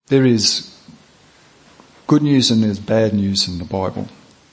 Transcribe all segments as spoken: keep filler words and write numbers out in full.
There is good news and there's bad news in the Bible.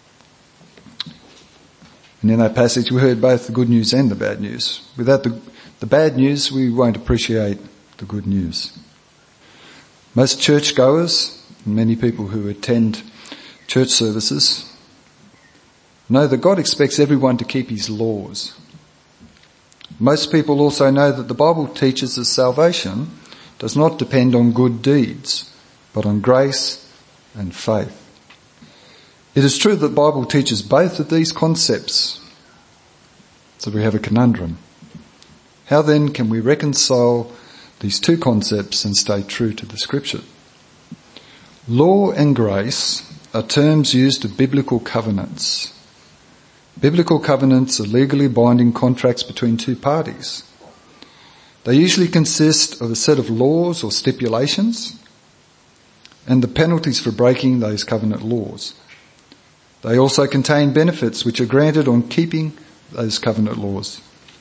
And in that passage we heard both the good news and the bad news. Without the, the bad news, we won't appreciate the good news. Most churchgoers, many people who attend church services, know that God expects everyone to keep his laws. Most people also know that the Bible teaches that salvation does not depend on good deeds, but on grace and faith. It is true that the Bible teaches both of these concepts, so we have a conundrum. How then can we reconcile these two concepts and stay true to the Scripture? Law and grace are terms used of biblical covenants. Biblical covenants are legally binding contracts between two parties. They usually consist of a set of laws or stipulations and the penalties for breaking those covenant laws. They also contain benefits which are granted on keeping those covenant laws.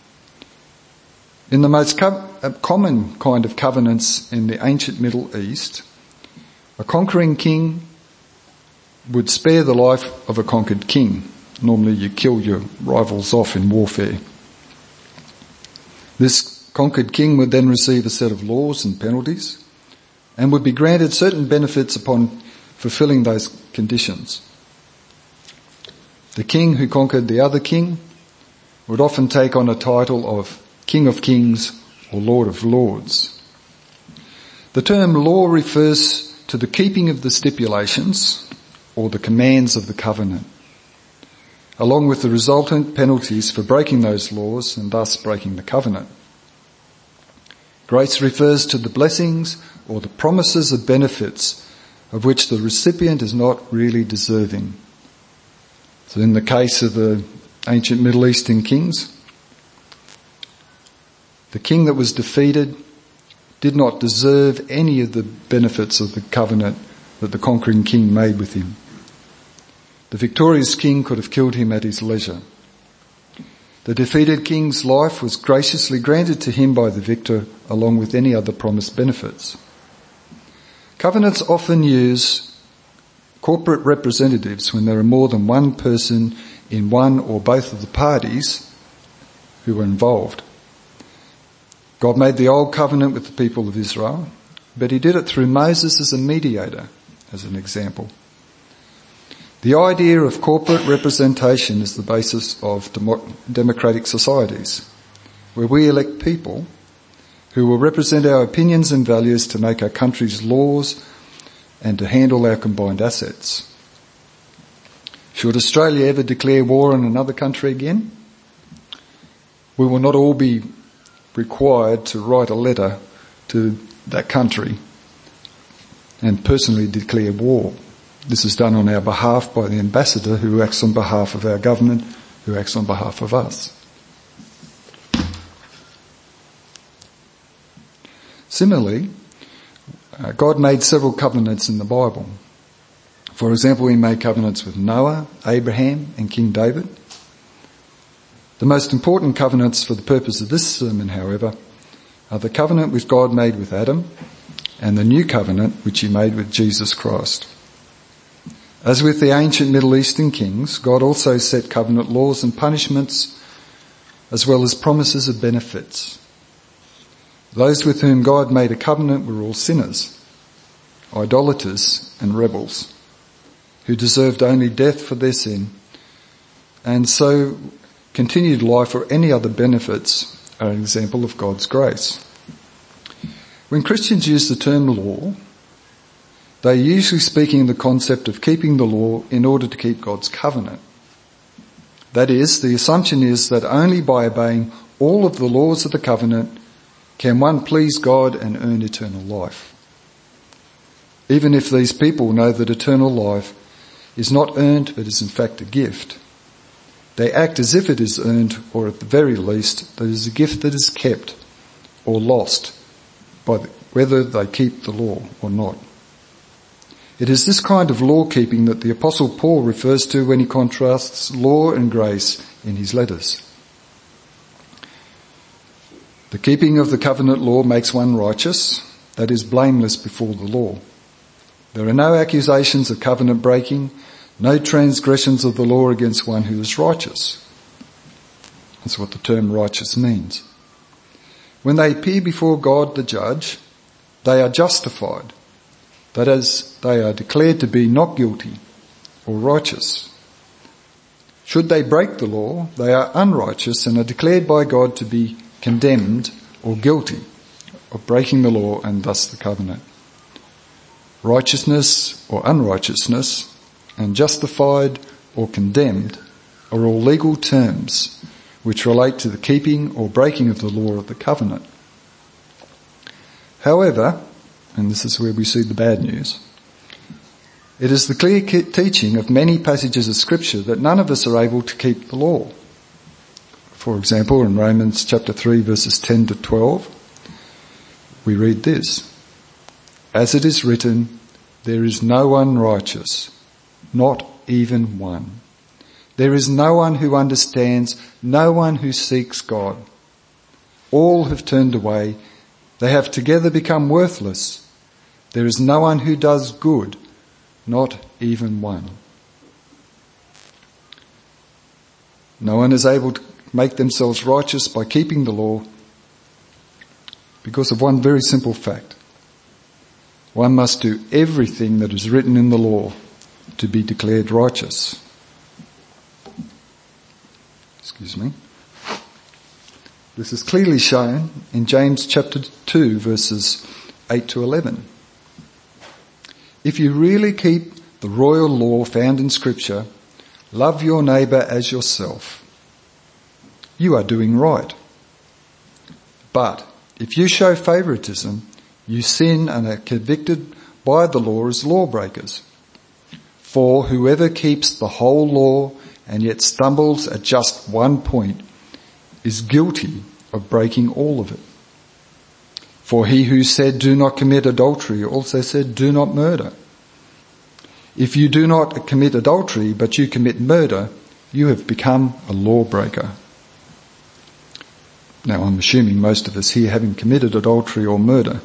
In the most co- common kind of covenants in the ancient Middle East, a conquering king would spare the life of a conquered king. Normally you kill your rivals off in warfare. This conquered king would then receive a set of laws and penalties and would be granted certain benefits upon fulfilling those conditions. The king who conquered the other king would often take on a title of King of Kings or Lord of Lords. The term law refers to the keeping of the stipulations or the commands of the covenant, along with the resultant penalties for breaking those laws and thus breaking the covenant. Grace refers to the blessings or the promises of benefits of which the recipient is not really deserving. So in the case of the ancient Middle Eastern kings, the king that was defeated did not deserve any of the benefits of the covenant that the conquering king made with him. The victorious king could have killed him at his leisure. The defeated king's life was graciously granted to him by the victor along with any other promised benefits. Covenants often use corporate representatives when there are more than one person in one or both of the parties who are involved. God made the old covenant with the people of Israel, but he did it through Moses as a mediator, as an example. The idea of corporate representation is the basis of demo- democratic societies, where we elect people who will represent our opinions and values to make our country's laws and to handle our combined assets. Should Australia ever declare war on another country again, we will not all be required to write a letter to that country and personally declare war. This is done on our behalf by the ambassador who acts on behalf of our government, who acts on behalf of us. Similarly, uh, God made several covenants in the Bible. For example, he made covenants with Noah, Abraham, and King David. The most important covenants for the purpose of this sermon, however, are the covenant which God made with Adam and the new covenant which he made with Jesus Christ. As with the ancient Middle Eastern kings, God also set covenant laws and punishments as well as promises of benefits. Those with whom God made a covenant were all sinners, idolaters and rebels, who deserved only death for their sin, and so continued life or any other benefits are an example of God's grace. When Christians use the term law, they are usually speaking of the concept of keeping the law in order to keep God's covenant. That is, the assumption is that only by obeying all of the laws of the covenant can one please God and earn eternal life. Even if these people know that eternal life is not earned but is in fact a gift, they act as if it is earned, or at the very least, that it is a gift that is kept or lost by the, whether they keep the law or not. It is this kind of law-keeping that the Apostle Paul refers to when he contrasts law and grace in his letters. The keeping of the covenant law makes one righteous, that is blameless before the law. There are no accusations of covenant breaking, no transgressions of the law against one who is righteous. That's what the term righteous means. When they appear before God the judge, they are justified. That is, they are declared to be not guilty or righteous. Should they break the law, they are unrighteous and are declared by God to be condemned or guilty of breaking the law and thus the covenant. Righteousness or unrighteousness and justified or condemned are all legal terms which relate to the keeping or breaking of the law of the covenant. However, and this is where we see the bad news, it is the clear teaching of many passages of Scripture that none of us are able to keep the law. For example, in Romans chapter three verses ten to twelve, we read this: "As it is written, there is no one righteous, not even one. There is no one who understands, no one who seeks God. All have turned away, they have together become worthless. There is no one who does good, not even one." No one is able to make themselves righteous by keeping the law because of one very simple fact. One must do everything that is written in the law to be declared righteous. Excuse me. This is clearly shown in James chapter two verses eight to eleven. "If you really keep the royal law found in Scripture, love your neighbour as yourself, you are doing right. But if you show favouritism, you sin and are convicted by the law as lawbreakers. For whoever keeps the whole law and yet stumbles at just one point is guilty of breaking all of it. For he who said, 'Do not commit adultery,' also said, 'Do not murder.' If you do not commit adultery, but you commit murder, you have become a lawbreaker." Now, I'm assuming most of us here haven't committed adultery or murder,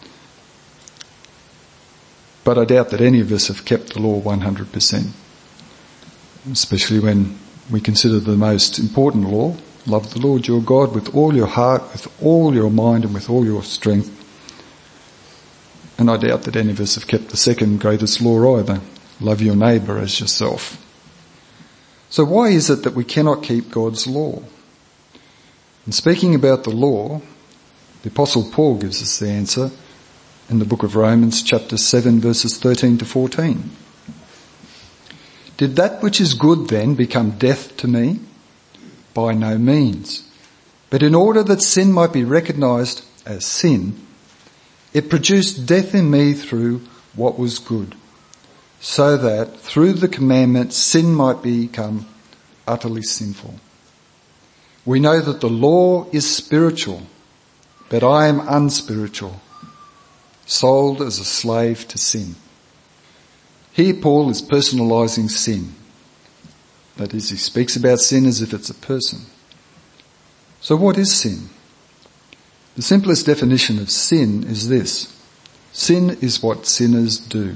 but I doubt that any of us have kept the law one hundred percent, especially when we consider the most important law: love the Lord your God with all your heart, with all your mind and with all your strength. And I doubt that any of us have kept the second greatest law either: love your neighbour as yourself. So why is it that we cannot keep God's law? In speaking about the law, the Apostle Paul gives us the answer in the book of Romans chapter seven verses thirteen to fourteen. "Did that which is good then become death to me? By no means. But in order that sin might be recognised as sin, it produced death in me through what was good, so that through the commandment sin might become utterly sinful. We know that the law is spiritual, but I am unspiritual, sold as a slave to sin." Here Paul is personalising sin. That is, he speaks about sin as if it's a person. So what is sin? The simplest definition of sin is this: sin is what sinners do.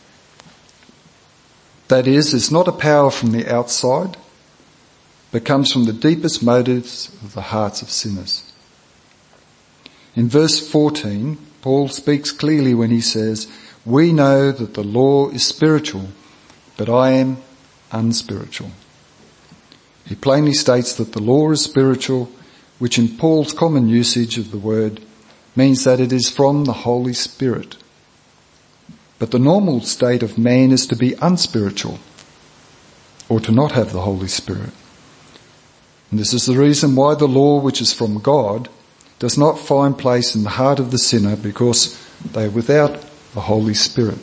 That is, it's not a power from the outside, but comes from the deepest motives of the hearts of sinners. In verse fourteen, Paul speaks clearly when he says, "We know that the law is spiritual, but I am unspiritual." He plainly states that the law is spiritual, which in Paul's common usage of the word means that it is from the Holy Spirit. But the normal state of man is to be unspiritual, or to not have the Holy Spirit. And this is the reason why the law, which is from God, does not find place in the heart of the sinner, because they are without the Holy Spirit.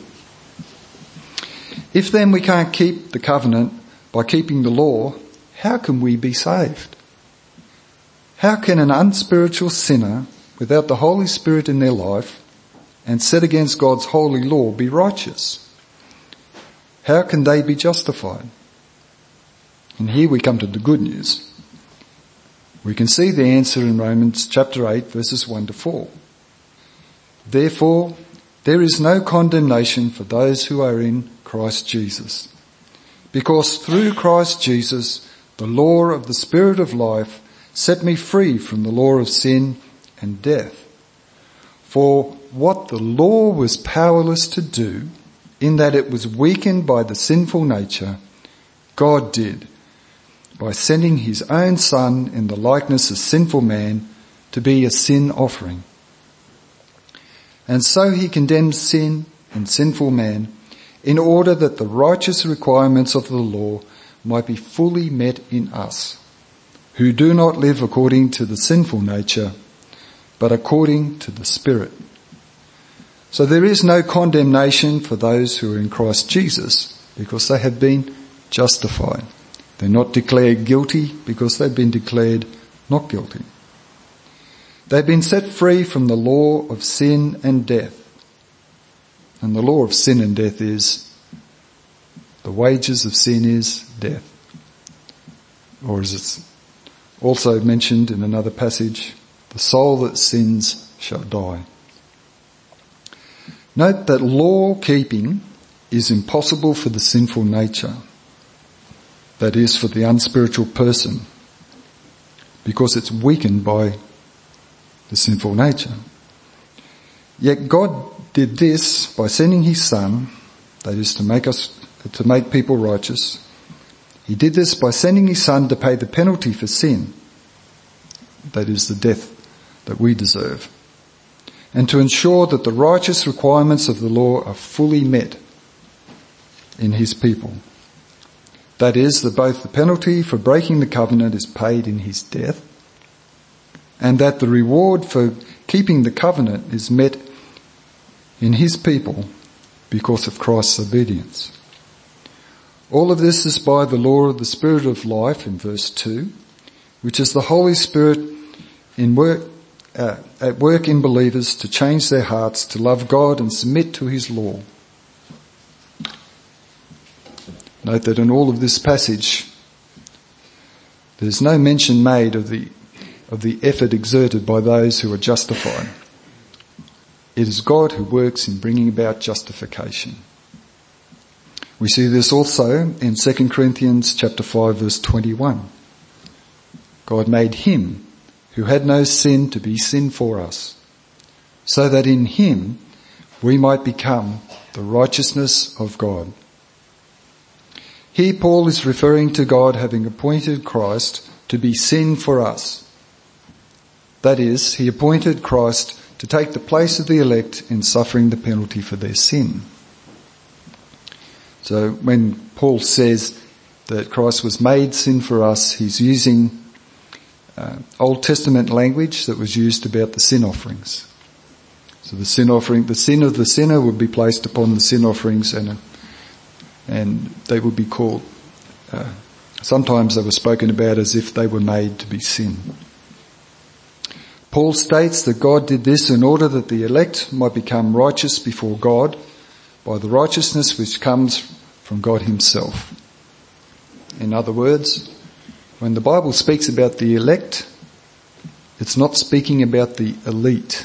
If then we can't keep the covenant by keeping the law, how can we be saved? How can an unspiritual sinner without the Holy Spirit in their life and set against God's holy law be righteous? How can they be justified? And here we come to the good news. We can see the answer in Romans chapter eight verses one to four. "Therefore, There is no condemnation for those who are in Christ Jesus. Because through Christ Jesus, the law of the Spirit of life set me free from the law of sin and death. For what the law was powerless to do, in that it was weakened by the sinful nature, God did, by sending his own Son in the likeness of sinful man to be a sin offering. And so he condemned sin and sinful man in order that the righteous requirements of the law might be fully met in us, who do not live according to the sinful nature, but according to the Spirit. So there is no condemnation for those who are in Christ Jesus, because they have been justified. They're not declared guilty because they've been declared not guilty. They've been set free from the law of sin and death. And the law of sin and death is, the wages of sin is death. Or as it's also mentioned in another passage, the soul that sins shall die. Note that law keeping is impossible for the sinful nature. That is, for the unspiritual person, because it's weakened by the sinful nature. Yet God did this by sending his Son, that is to make us, to make people righteous. He did this by sending his Son to pay the penalty for sin, that is the death that we deserve, and to ensure that the righteous requirements of the law are fully met in his people. That is, that both the penalty for breaking the covenant is paid in his death, and that the reward for keeping the covenant is met in his people because of Christ's obedience. All of this is by the law of the Spirit of life in verse two, which is the Holy Spirit in work, uh, at work in believers to change their hearts to love God and submit to his law. Note that in all of this passage, there's no mention made of the of the effort exerted by those who are justified. It is God who works in bringing about justification. We see this also in Second Corinthians chapter five verse twenty-one. God made him who had no sin to be sin for us, so that in him we might become the righteousness of God. Here Paul is referring to God having appointed Christ to be sin for us. That is, he appointed Christ to take the place of the elect in suffering the penalty for their sin. So when Paul says that Christ was made sin for us, he's using uh, Old Testament language that was used about the sin offerings. So the sin offering, the sin of the sinner would be placed upon the sin offerings, and and they would be called, uh, sometimes they were spoken about as if they were made to be sin. Paul states that God did this in order that the elect might become righteous before God by the righteousness which comes from God himself. In other words, when the Bible speaks about the elect, it's not speaking about the elite.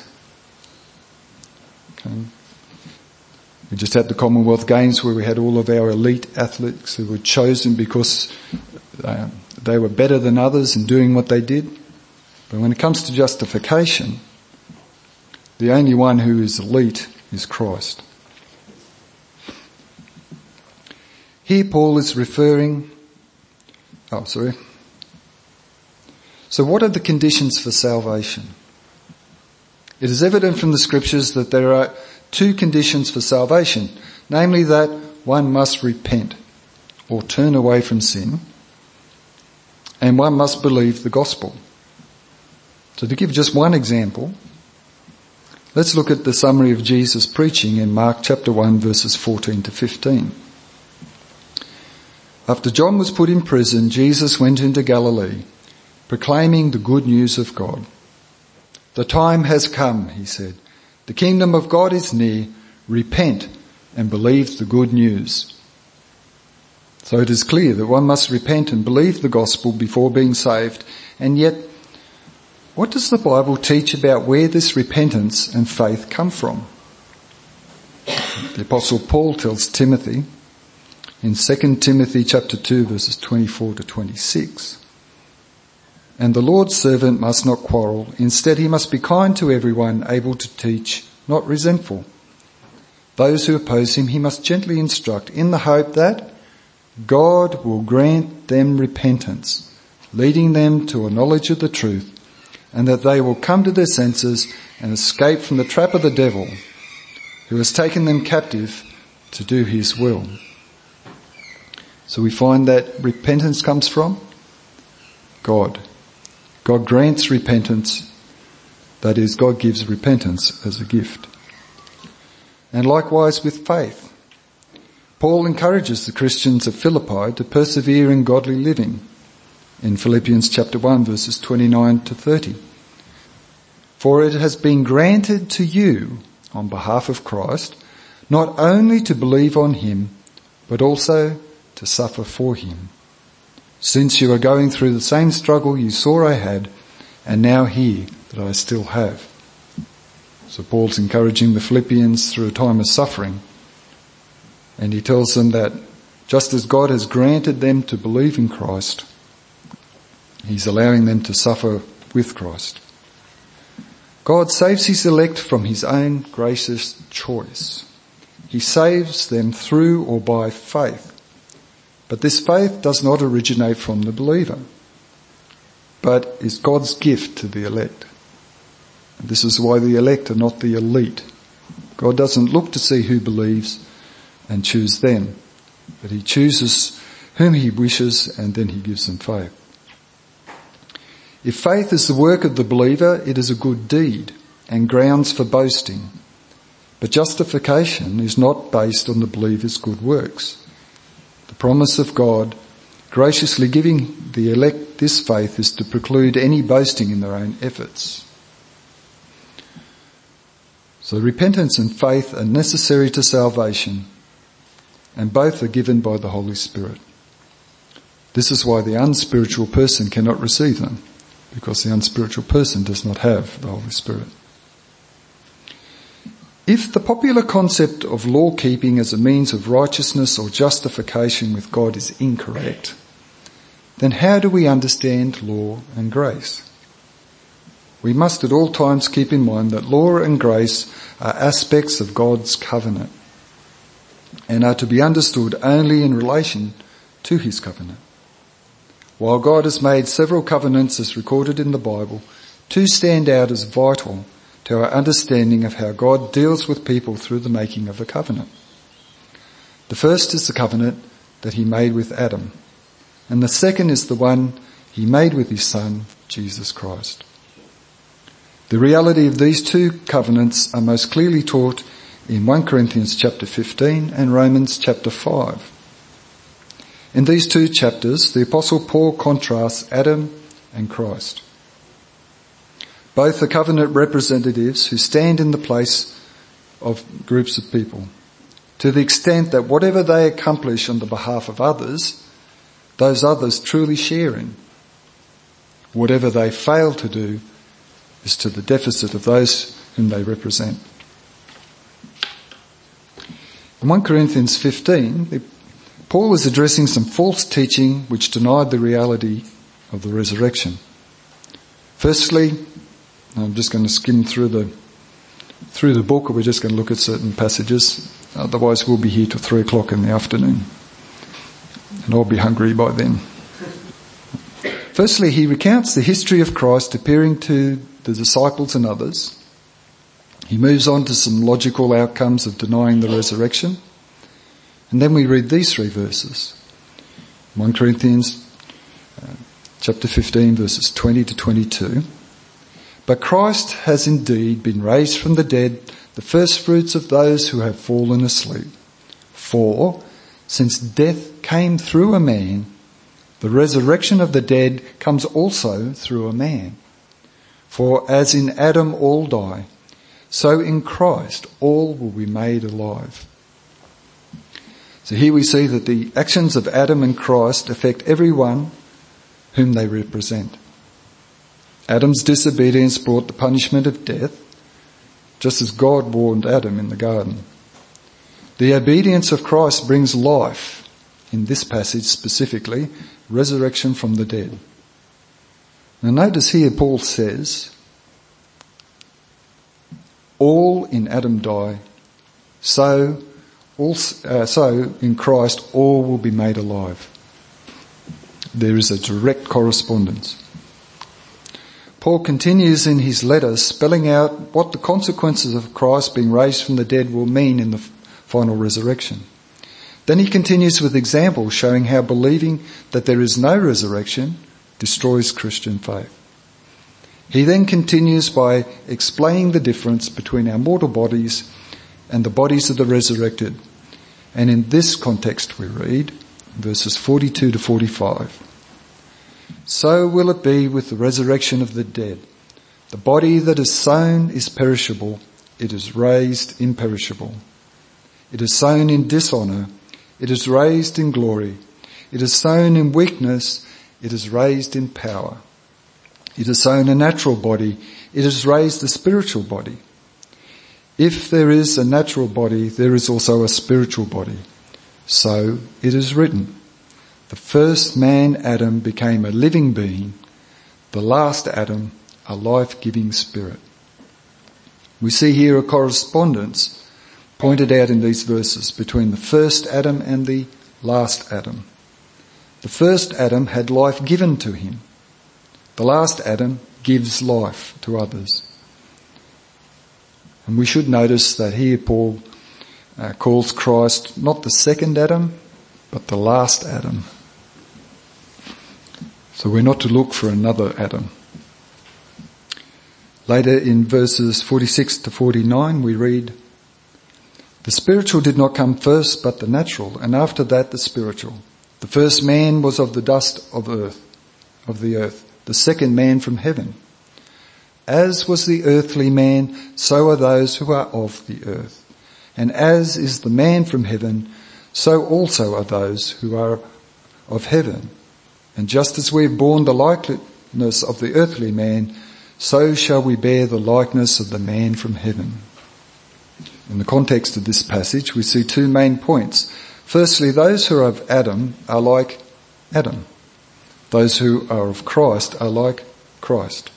Okay. We just had the Commonwealth Games where we had all of our elite athletes who were chosen because uh, they were better than others in doing what they did. But when it comes to justification, the only one who is elite is Christ. Here Paul is referring, oh sorry. So what are the conditions for salvation? It is evident from the scriptures that there are two conditions for salvation, namely that one must repent or turn away from sin, and one must believe the gospel. So to give just one example, let's look at the summary of Jesus' preaching in Mark chapter one verses fourteen to fifteen. After John was put in prison, Jesus went into Galilee, proclaiming the good news of God. The time has come, he said. The kingdom of God is near. Repent and believe the good news. So it is clear that one must repent and believe the gospel before being saved. And yet, what does the Bible teach about where this repentance and faith come from? The Apostle Paul tells Timothy in Second Timothy chapter two verses twenty-four to twenty-six, "And the Lord's servant must not quarrel. Instead he must be kind to everyone, able to teach, not resentful. Those who oppose him he must gently instruct, in the hope that God will grant them repentance, leading them to a knowledge of the truth, and that they will come to their senses and escape from the trap of the devil, who has taken them captive to do his will." So we find that repentance comes from God. God grants repentance. That is, God gives repentance as a gift. And likewise with faith. Paul encourages the Christians of Philippi to persevere in godly living in Philippians chapter one verses twenty-nine to thirty. "For it has been granted to you on behalf of Christ not only to believe on him, but also to suffer for him, since you are going through the same struggle you saw I had, and now hear that I still have." So Paul's encouraging the Philippians through a time of suffering, and he tells them that just as God has granted them to believe in Christ, he's allowing them to suffer with Christ. God saves his elect from his own gracious choice. He saves them through or by faith. But this faith does not originate from the believer, but is God's gift to the elect. And this is why the elect are not the elite. God doesn't look to see who believes and choose them, but he chooses whom he wishes and then he gives them faith. If faith is the work of the believer, it is a good deed and grounds for boasting. But justification is not based on the believer's good works. The promise of God graciously giving the elect this faith is to preclude any boasting in their own efforts. So repentance and faith are necessary to salvation, and both are given by the Holy Spirit. This is why the unspiritual person cannot receive them, because the unspiritual person does not have the Holy Spirit. If the popular concept of law keeping as a means of righteousness or justification with God is incorrect, then how do we understand law and grace? We must at all times keep in mind that law and grace are aspects of God's covenant and are to be understood only in relation to his covenant. While God has made several covenants as recorded in the Bible, two stand out as vital to our understanding of how God deals with people through the making of a covenant. The first is the covenant that he made with Adam, and the second is the one he made with his Son, Jesus Christ. The reality of these two covenants are most clearly taught in First Corinthians chapter fifteen and Romans chapter five. In these two chapters, the Apostle Paul contrasts Adam and Christ. Both are covenant representatives who stand in the place of groups of people, to the extent that whatever they accomplish on the behalf of others, those others truly share in. Whatever they fail to do is to the deficit of those whom they represent. In First Corinthians fifteen, Paul is addressing some false teaching which denied the reality of the resurrection. Firstly, I'm just going to skim through the through the book, or we're just going to look at certain passages. Otherwise we'll be here till three o'clock in the afternoon. And I'll be hungry by then. Firstly, he recounts the history of Christ appearing to the disciples and others. He moves on to some logical outcomes of denying the resurrection. And then we read these three verses. First Corinthians uh, chapter fifteen verses twenty to twenty-two. "But Christ has indeed been raised from the dead, the first fruits of those who have fallen asleep. For, since death came through a man, the resurrection of the dead comes also through a man. For as in Adam all die, so in Christ all will be made alive." So here we see that the actions of Adam and Christ affect everyone whom they represent. Adam's disobedience brought the punishment of death, just as God warned Adam in the garden. The obedience of Christ brings life, in this passage specifically, resurrection from the dead. Now notice here Paul says, all in Adam die, so, also, uh, so in Christ all will be made alive. There is a direct correspondence. Paul continues in his letter spelling out what the consequences of Christ being raised from the dead will mean in the final resurrection. Then he continues with examples showing how believing that there is no resurrection destroys Christian faith. He then continues by explaining the difference between our mortal bodies and the bodies of the resurrected. And in this context we read verses forty-two to forty-five. So will it be with the resurrection of the dead. The body that is sown is perishable, it is raised imperishable. It is sown in dishonour, it is raised in glory. It is sown in weakness, it is raised in power. It is sown a natural body, it is raised a spiritual body. If there is a natural body, there is also a spiritual body. So it is written, the first man, Adam, became a living being, the last Adam, a life-giving spirit. We see here a correspondence pointed out in these verses between the first Adam and the last Adam. The first Adam had life given to him. The last Adam gives life to others. And we should notice that here Paul uh, calls Christ not the second Adam, but the last Adam. So we're not to look for another Adam. Later in verses forty-six to forty-nine we read, the spiritual did not come first, but the natural, and after that the spiritual. The first man was of the dust of earth, of the earth. The second man from heaven. As was the earthly man, so are those who are of the earth. And as is the man from heaven, so also are those who are of heaven. And just as we have borne the likeness of the earthly man, so shall we bear the likeness of the man from heaven. In the context of this passage, we see two main points. Firstly, those who are of Adam are like Adam. Those who are of Christ are like Christ.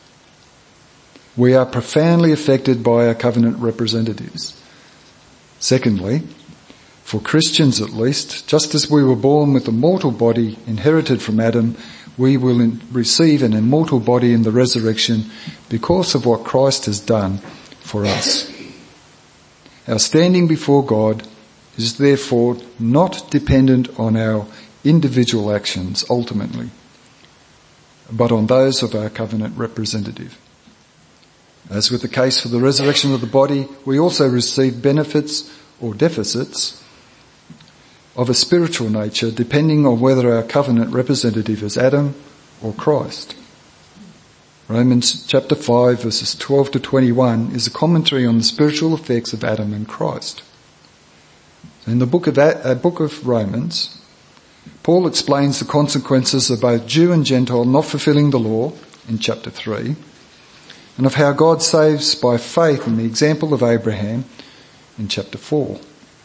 We are profoundly affected by our covenant representatives. Secondly, for Christians at least, just as we were born with a mortal body inherited from Adam, we will in- receive an immortal body in the resurrection because of what Christ has done for us. Our standing before God is therefore not dependent on our individual actions ultimately, but on those of our covenant representative. As with the case for the resurrection of the body, we also receive benefits or deficits of a spiritual nature depending on whether our covenant representative is Adam or Christ. Romans chapter five verses twelve to twenty-one is a commentary on the spiritual effects of Adam and Christ. In the book of, uh, book of Romans, Paul explains the consequences of both Jew and Gentile not fulfilling the law in chapter three, and of how God saves by faith in the example of Abraham in chapter four.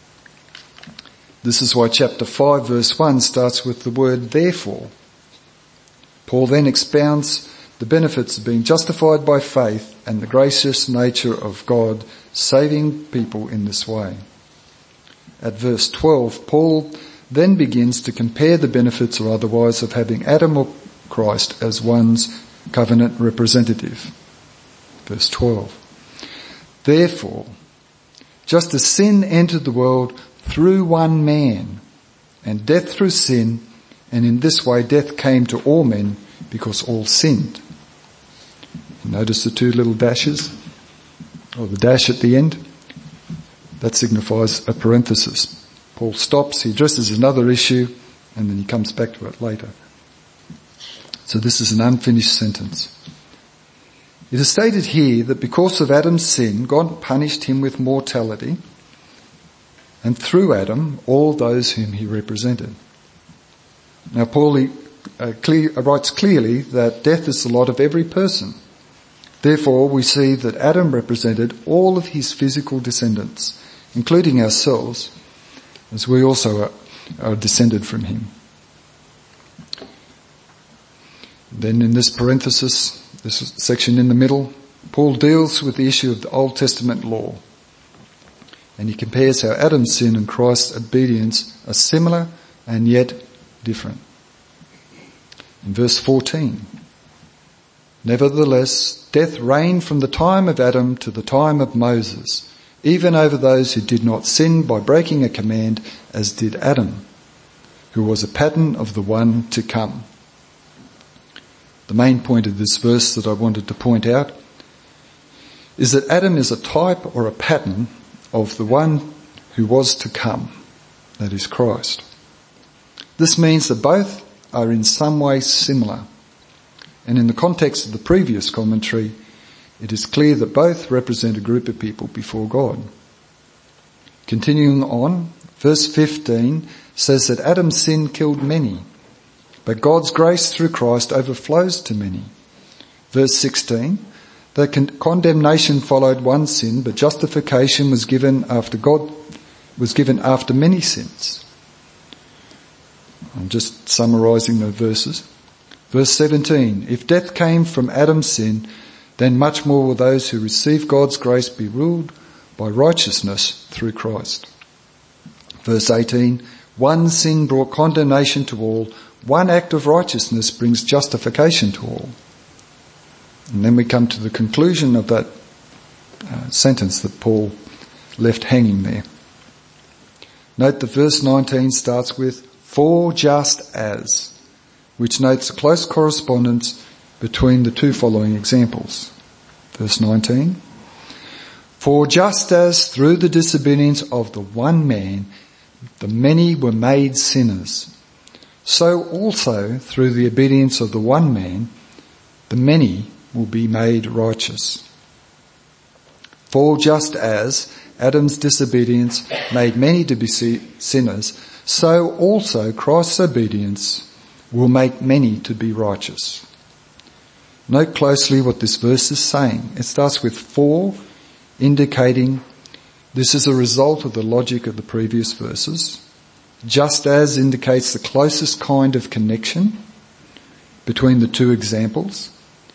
This is why chapter five verse one starts with the word therefore. Paul then expounds the benefits of being justified by faith and the gracious nature of God saving people in this way. At verse twelve, Paul then begins to compare the benefits or otherwise of having Adam or Christ as one's covenant representative. Verse twelve. Therefore, just as sin entered the world through one man, and death through sin, and in this way death came to all men because all sinned. Notice the two little dashes, or the dash at the end. That signifies a parenthesis. Paul stops, he addresses another issue, and then he comes back to it later. So this is an unfinished sentence. It is stated here that because of Adam's sin, God punished him with mortality, and through Adam, all those whom he represented. Now Paul uh, clear, writes clearly that death is the lot of every person. Therefore, we see that Adam represented all of his physical descendants, including ourselves, as we also are, are descended from him. Then in this parenthesis, this section in the middle, Paul deals with the issue of the Old Testament law. And he compares how Adam's sin and Christ's obedience are similar and yet different. In verse fourteen, nevertheless, death reigned from the time of Adam to the time of Moses, even over those who did not sin by breaking a command, as did Adam, who was a pattern of the one to come. The main point of this verse that I wanted to point out is that Adam is a type or a pattern of the one who was to come, that is Christ. This means that both are in some way similar. And in the context of the previous commentary, it is clear that both represent a group of people before God. Continuing on, verse fifteen says that Adam's sin killed many, but God's grace through Christ overflows to many. Verse sixteen, that con- condemnation followed one sin, but justification was given after God was given after many sins. I'm just summarising the verses. Verse seventeen, if death came from Adam's sin, then much more will those who receive God's grace be ruled by righteousness through Christ. Verse eighteen, one sin brought condemnation to all, one act of righteousness brings justification to all. And then we come to the conclusion of that uh, sentence that Paul left hanging there. Note that verse nineteen starts with, for just as, which notes a close correspondence between the two following examples. Verse nineteen, for just as through the disobedience of the one man the many were made sinners, so also through the obedience of the one man the many will be made righteous. For just as Adam's disobedience made many to be sinners, so also Christ's obedience will make many to be righteous. Note closely what this verse is saying. It starts with for, indicating this is a result of the logic of the previous verses. Just as indicates the closest kind of connection between the two examples.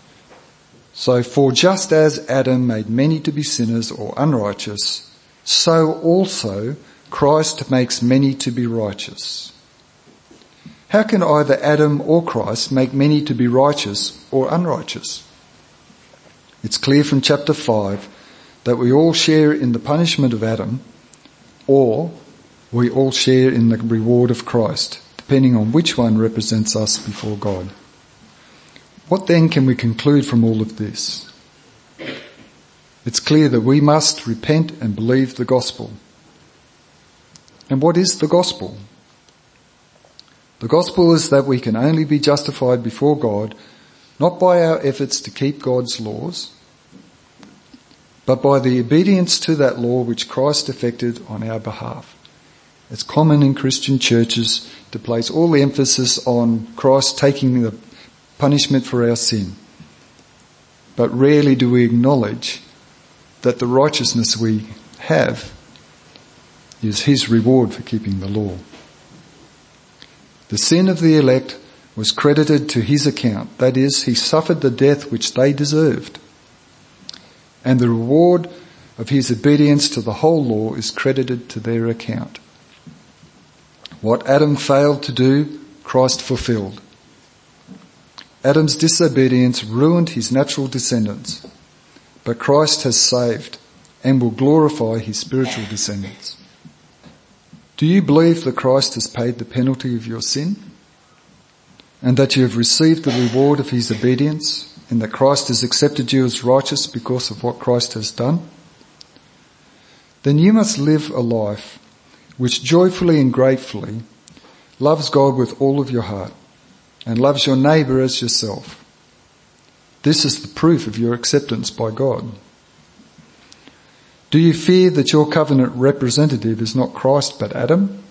So, for just as Adam made many to be sinners or unrighteous, so also Christ makes many to be righteous. How can either Adam or Christ make many to be righteous or unrighteous? It's clear from chapter five that we all share in the punishment of Adam, or we all share in the reward of Christ, depending on which one represents us before God. What then can we conclude from all of this? It's clear that we must repent and believe the gospel. And what is the gospel? The gospel is that we can only be justified before God, not by our efforts to keep God's laws, but by the obedience to that law which Christ effected on our behalf. It's common in Christian churches to place all the emphasis on Christ taking the punishment for our sin. But rarely do we acknowledge that the righteousness we have is his reward for keeping the law. The sin of the elect was credited to his account. That is, he suffered the death which they deserved. And the reward of his obedience to the whole law is credited to their account. What Adam failed to do, Christ fulfilled. Adam's disobedience ruined his natural descendants, but Christ has saved and will glorify his spiritual descendants. Do you believe that Christ has paid the penalty of your sin, and that you have received the reward of his obedience, and that Christ has accepted you as righteous because of what Christ has done? Then you must live a life which joyfully and gratefully loves God with all of your heart and loves your neighbour as yourself. This is the proof of your acceptance by God. Do you fear that your covenant representative is not Christ but Adam?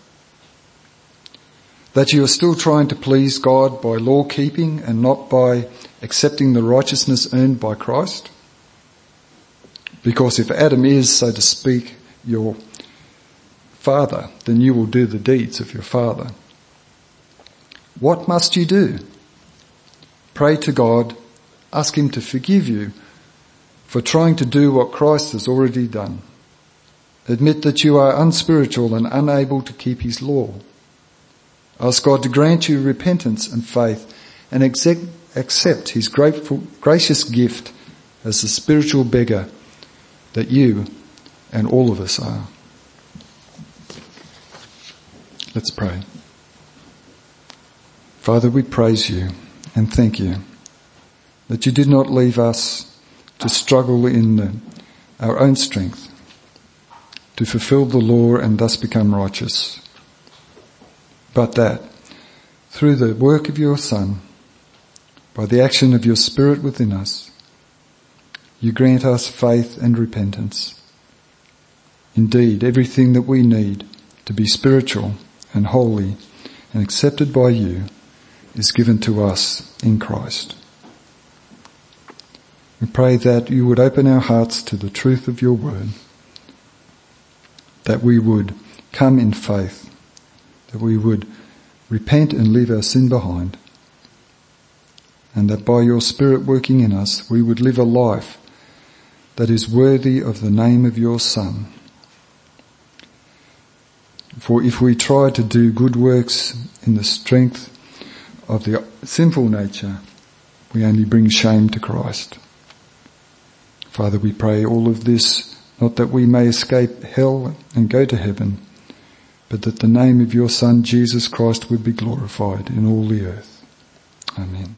That you are still trying to please God by law keeping and not by accepting the righteousness earned by Christ? Because if Adam is, so to speak, your father, then you will do the deeds of your father. What must you do? Pray to God, ask him to forgive you for trying to do what Christ has already done. Admit that you are unspiritual and unable to keep his law. Ask God to grant you repentance and faith and accept his grateful, gracious gift as the spiritual beggar that you and all of us are. Let's pray. Father, we praise you and thank you that you did not leave us to struggle in the, our own strength to fulfill the law and thus become righteous, but that through the work of your Son, by the action of your Spirit within us, you grant us faith and repentance. Indeed, everything that we need to be spiritual and holy and accepted by you is given to us in Christ. We pray that you would open our hearts to the truth of your word, that we would come in faith, that we would repent and leave our sin behind, and that by your Spirit working in us, we would live a life that is worthy of the name of your Son. For if we try to do good works in the strength of the sinful nature, we only bring shame to Christ. Father, we pray all of this, not that we may escape hell and go to heaven, but that the name of your Son, Jesus Christ, would be glorified in all the earth. Amen.